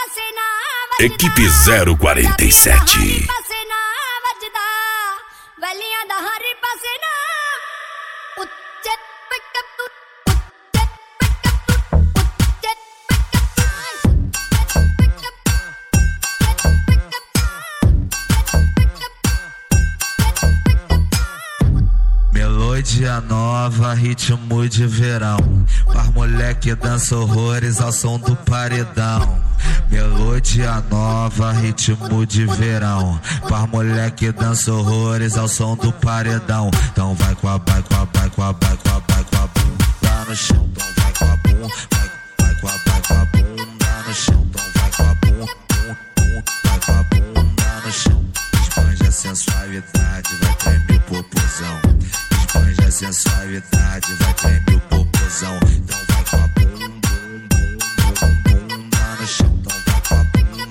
Equipe 047. Velhinha da Harry Passena. Melodia nova, ritmo de verão. As moleque dança horrores ao som do paredão. Melodia nova, ritmo de verão. As moleque dança horrores ao som do paredão. Então vai com a bunda no chão. Então vai com a bunda, vai com a bunda no chão. Então vai com a bunda, vai com a bunda no chão. Espanja a sensualidade, vai tremer o popozão. Espanja a sensualidade, vai tremer o popozão. Então vai com a bunda no chão. Então vai com a bunda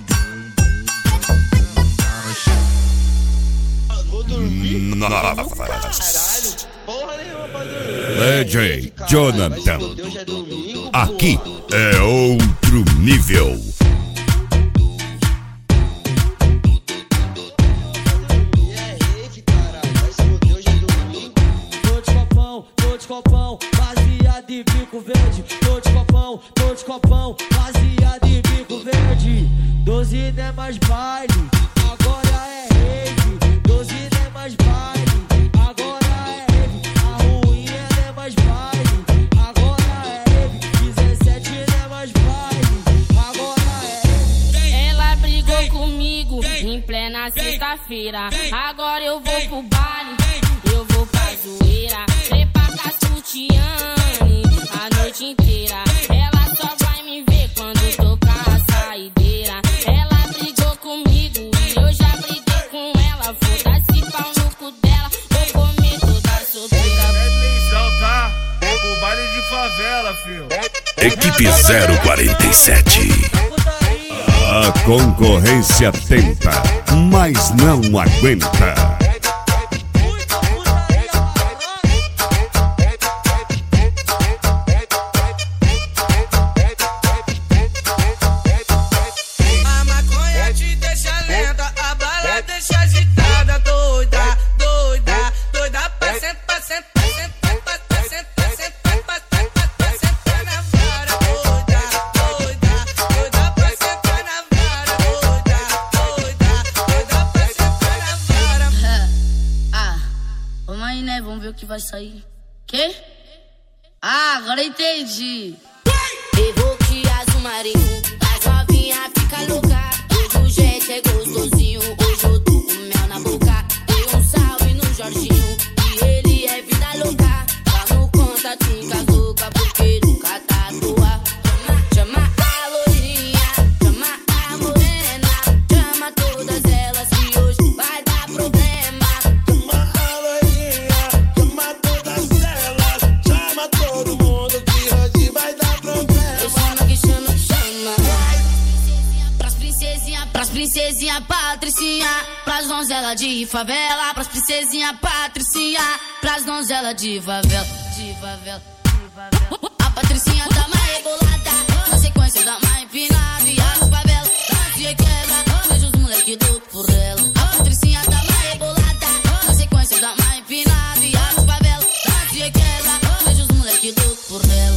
no chão. Vou dormir? Nossa. Caralho, porra nenhuma pra dormir. DJ Jonathan. Hoje é domingo, Aqui é outro nível. Tô de copão, baseado em bico verde. Tô de copão, baseado em bico verde. 12 não é mais baile, agora é rave. 12 não é mais baile, agora é rave. A ruinha não é mais baile, agora é rave. 17 não é mais baile, agora é rave. Ela brigou comigo em plena sexta-feira. Agora eu vou pro baile, eu vou pra zoeira. A noite inteira, ela só vai me ver quando tocar a saideira. Ela brigou comigo e eu já briguei com ela. Foda-se pau no cu dela, vou comer toda solteira. Atenção, tá? O baile de favela, filho. Equipe 047. A concorrência tenta, mas não aguenta. Vamos ver o que vai sair. Quê? Ah, agora entendi. Evoque azul marinho, as novinha fica louca. Hoje o jet é gostosinho, hoje eu tô com mel na boca. Dei um salve no Jorginho, e ele é vida louca. Vamos contatinho com as loucas, porque nunca tá à toa. Chama a loirinha, chama a morena, chama todas elas que hoje vai dar problema. Princesinha Patricinha, pras donzela de favela. Pras princesinha Patricinha, pras donzela de favela. A Patricinha dá uma rebolada, na sequência dá uma empinada. E a favela dança e quebra, vejo os moleque louco por ela. A Patricinha dá uma rebolada, na sequência dá uma empinada. E a favela dança e quebra, vejo os moleque louco por ela.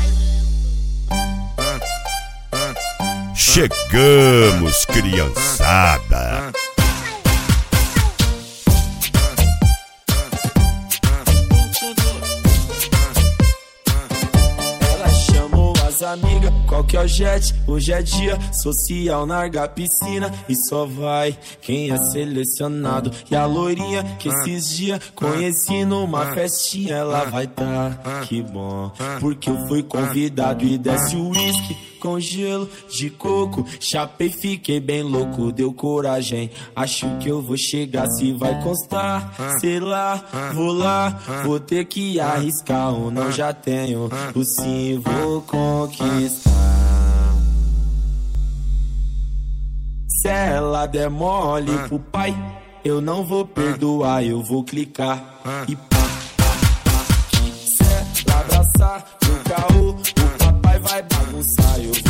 Chegamos, criançada. Ela chamou as amigas, qual que é o jet? Hoje é dia social, larga a piscina e só vai quem é selecionado. E a loirinha que esses dias conheci numa festinha, ela vai tá, que bom, porque eu fui convidado. E desce o uísque com gelo de coco, chapei, fiquei bem louco, deu coragem. Acho que eu vou chegar, se vai constar, sei lá, vou ter que arriscar. Ou não, já tenho o sim, vou conquistar. Se ela der mole pro pai, eu não vou perdoar, eu vou clicar e pá. Se ela abraçar no caô, o papai vai bagunçar, eu